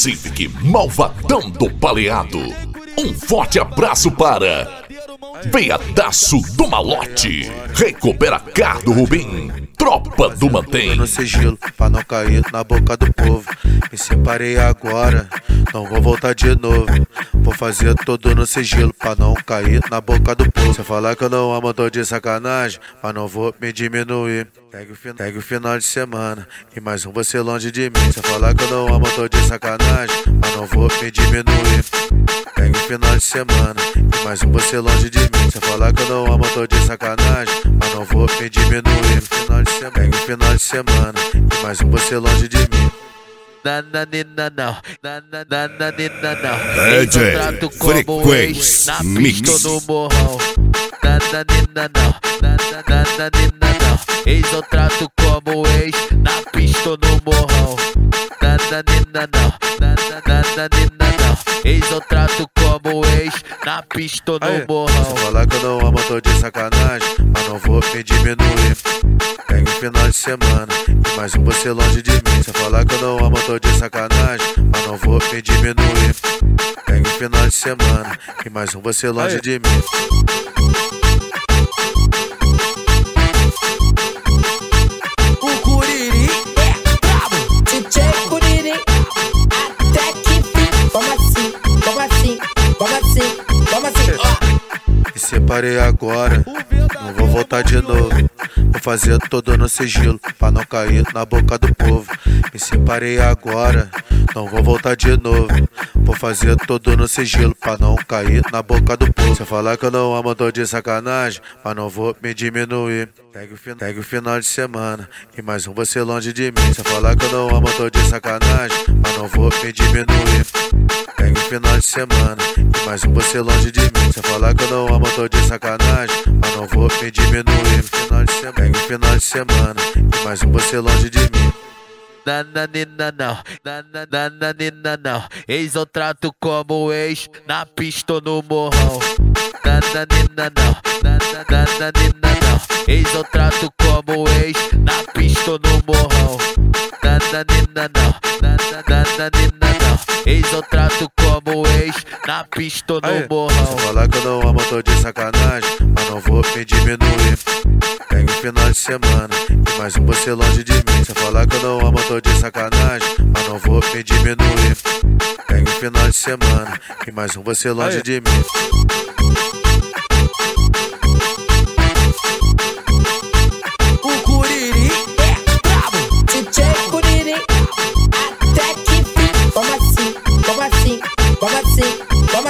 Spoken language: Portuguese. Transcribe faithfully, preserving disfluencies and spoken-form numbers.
Civic Malvadão do Paleado. Um forte abraço para Veiadaço do Malote, Recupera Cardo Rubim, Tropa do Mantém. No sigilo, pra não cair na boca do povo. Me separei agora, não vou voltar de novo. Vou fazer tudo no sigilo, pra não cair na boca do povo. Você falar que eu não amo, tô de sacanagem, mas não vou me diminuir. Pegue o, Pegue o final de semana e mais um você longe de mim. Você falar que eu não amo, tô de sacanagem, mas não vou me diminuir. Pegue o final de semana e mais um você longe de mim. Você falar que eu não amo, tô de sacanagem, mas não vou me diminuir. Final de semana, pegue o final de semana e mais um você longe de mim. Nananina não, nananina não. D J Frequência Mix no morrão. Nananina não, nananina não. Ex eu trato como ex, na pista ou no morrão. Nananina não, nananina não. Ex eu trato como ex, na pista ou no morrão. Se falar que eu não amo, tô de sacanagem, mas não vou me diminuir. Pega o final de semana e mais um você longe de mim. Se falar que eu não amo, tô de sacanagem, mas não vou me diminuir. Pega o final de semana e mais um você longe de mim. O Curiri é brabo, D J Curiri, até que fim. Como assim, como assim, como assim, como assim, ó. Me separei agora, não vou voltar de novo. Vou fazer tudo no sigilo, pra não cair na boca do povo. Me separei agora, não vou voltar de novo. Vou fazer tudo no sigilo, pra não cair na boca do povo. Se falar que eu não amo, tô de sacanagem, mas não vou me diminuir. Pegue o, Pegue o final de semana e mais um você longe de mim. Se falar que eu não amo, tô de sacanagem, mas não vou me diminuir. Pegue o final de semana e mais um você longe de mim. Se falar que eu não amo, tô de sacanagem, mas não vou me diminuir. Final de semana, pegue o final de semana e mais um você longe de mim. Nananina não, nananina não. Ex eu trato como ex, na pista ou no morrão. Nananina não, nananina não. Ex eu trato como ex, na pista ou no morrão. Nananina não, nananina não. Ex eu trato como ex, na pista ou no morrão. Se falar que eu não amo, tô de sacanagem, mas não vou me diminuir. Pega o final de semana e mais um você longe de mim. Se falar que eu não amo, tô de sacanagem, mas não vou me diminuir. Pega o final de semana e mais um você longe de mim.